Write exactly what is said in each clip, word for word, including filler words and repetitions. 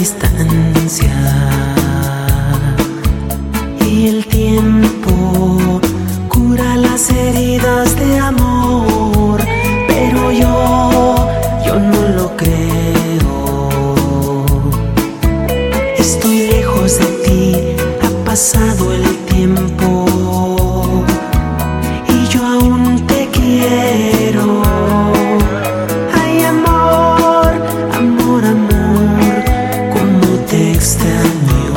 distancia y el tiempo cura las heridas de amor, pero yo, yo no lo creo. Estoy lejos de ti, ha pasado el tiempo y yo aún te quiero. Ay, amor, amor, amor, cómo te extraño.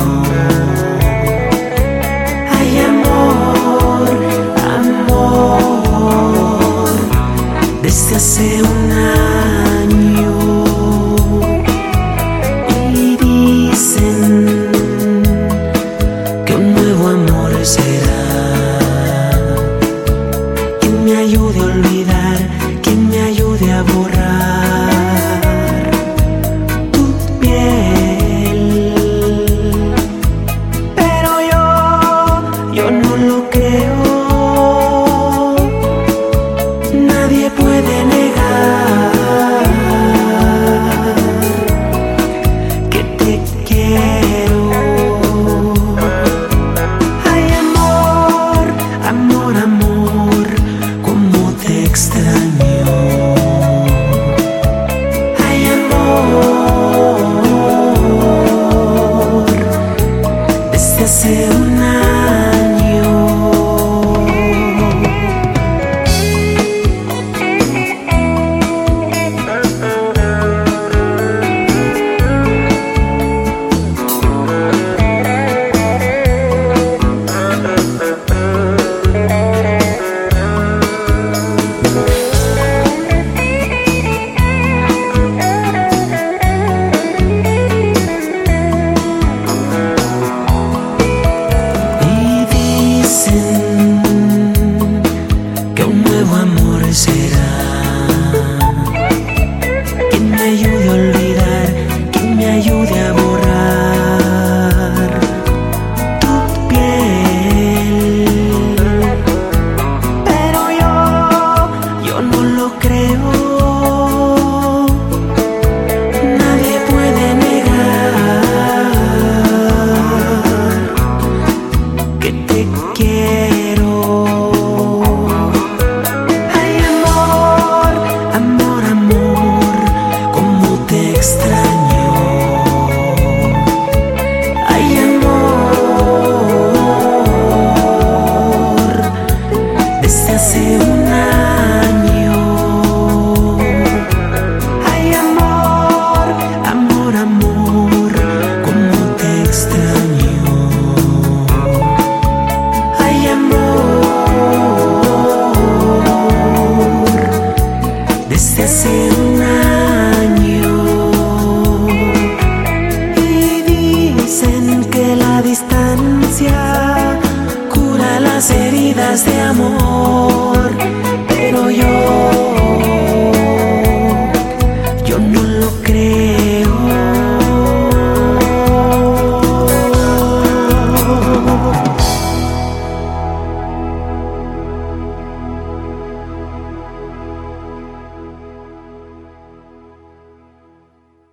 Ay, amor, amor, desde hace un año. Y dicen que un nuevo amor será quien me ayude a olvidar, quien me ayude a borrar tu piel. Pero yo, yo no lo creo. Nadie puede negar que te quiero. Ay, amor, amor, amor, cómo te extraño. Ay, amor, desde hace un año. Será quien me ayude a olvidar, quien me ayude a borrar tu piel. Pero yo, yo no lo creo. Nadie puede negar que te quiero. Extraño. Ay, amor, desde hace un año. Ay, amor, amor, amor, cómo te extraño. Ay, amor, desde hace un año. Distancia cura las heridas de amor.